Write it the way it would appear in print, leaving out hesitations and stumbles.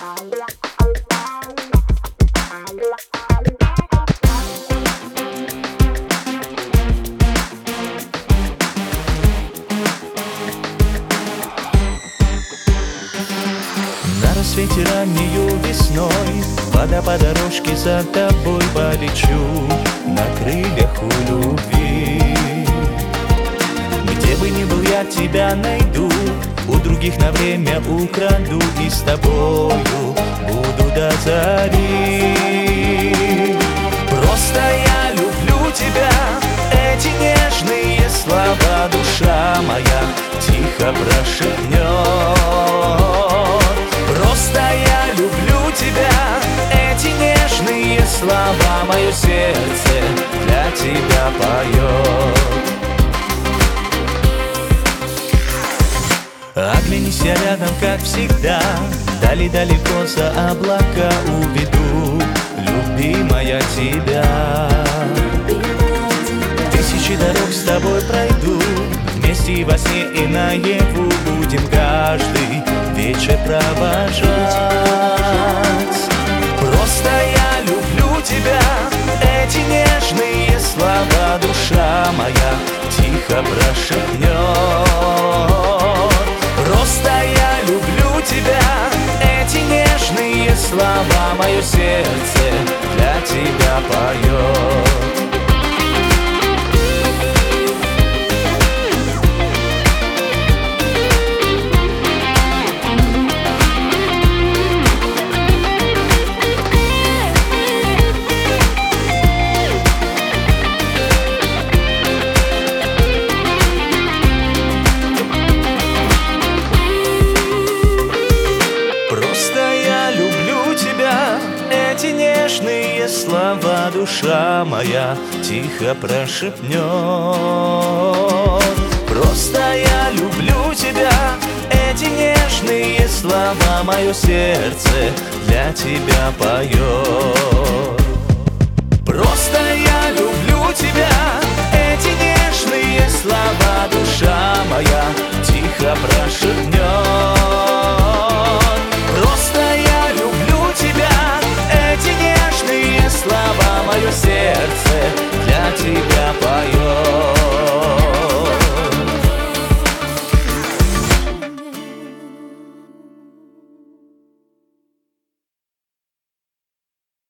На рассвете раннею весной вода по дорожке за тобой полечу на крыльях у любви. Где бы ни был, я тебя найду, у других на время украду и с тобою буду до зари. Просто я люблю тебя, эти нежные слова душа моя тихо прошепнет. Просто я люблю тебя, эти нежные слова мое сердце для тебя поет. Оглянись, я рядом, как всегда, дали далеко за облака уведу, любимая, тебя. Тысячи дорог с тобой пройду, вместе и во сне, и наяву будем каждый вечер провожать. Просто я люблю тебя, эти нежные слова душа моя тихо прошепнет. Просто я люблю тебя, эти нежные слова мое сердце для тебя поет. Эти нежные слова душа моя тихо прошепнет. Просто я люблю тебя, эти нежные слова мое сердце для тебя поет. Просто я люблю тебя, эти нежные слова душа моя тихо прошепнет. Просто я люблю тебя, эти нежные слова мое сердце для тебя